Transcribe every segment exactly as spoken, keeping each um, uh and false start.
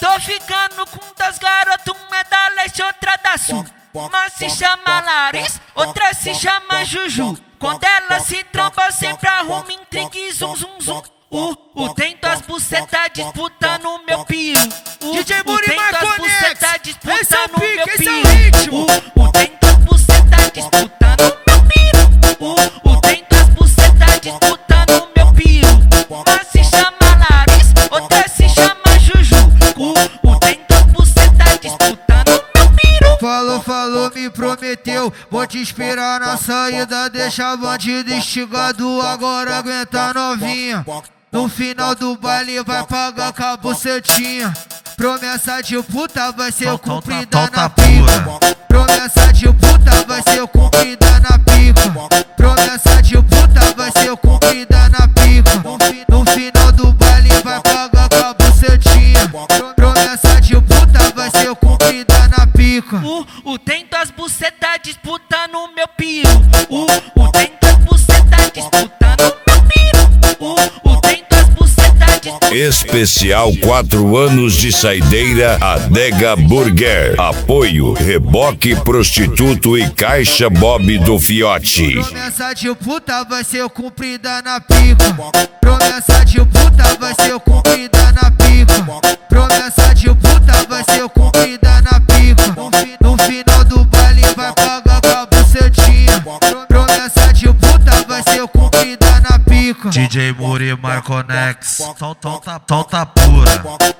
Tô ficando com das garotas, uma é da leste, outra da sul. Uma se chama Larissa, outra se chama Juju. Quando ela se tromba, sempre arruma intrigue, zum, zum, zum. O, o tem das bucetas disputando o meu pio. O, D J o tem das bucetas disputando o meu pio. O, o tem das bucetas disputando o meu pio. O, o tem das bucetas disputando o meu pio. Uma se chama Larissa, outra se chama Juju. O, o tem das bucetas disputando o meu pio. Falou, falou, me prometeu. Vou te esperar na saída, deixa bandido instigado. Agora aguenta novinha. No final do baile vai pagar com a bucetinha. Promessa de puta vai ser cumprida na pica. Promessa de puta vai ser cumprida na pica. Promessa de puta vai ser cumprida na pica. No final do baile vai pagar com a bucetinha. Promessa de puta vai ser cumprida na pica. O, o tem das bucetas disputando o meu pio. O, o tem das bucetas disputando o meu pio. O, o tem das bucetas disputando. Especial quatro anos de saideira Adega Burger. Apoio Reboque Prostituto e Caixa Bob do Fiote. Promessa de puta vai ser cumprida na pica. Promessa de puta vai ser cumprida na pica. Promessa de puta vai ser cumprida na pica. No final do baile vai pagar com a bucetinha. Promessa de puta vai ser cumprida na pica. D J Muri Marconex, solta, solta pura.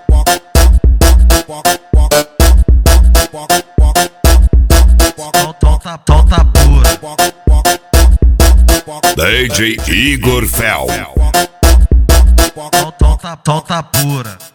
Solta, solta pura. D J Igor Fel. Solta, solta pura.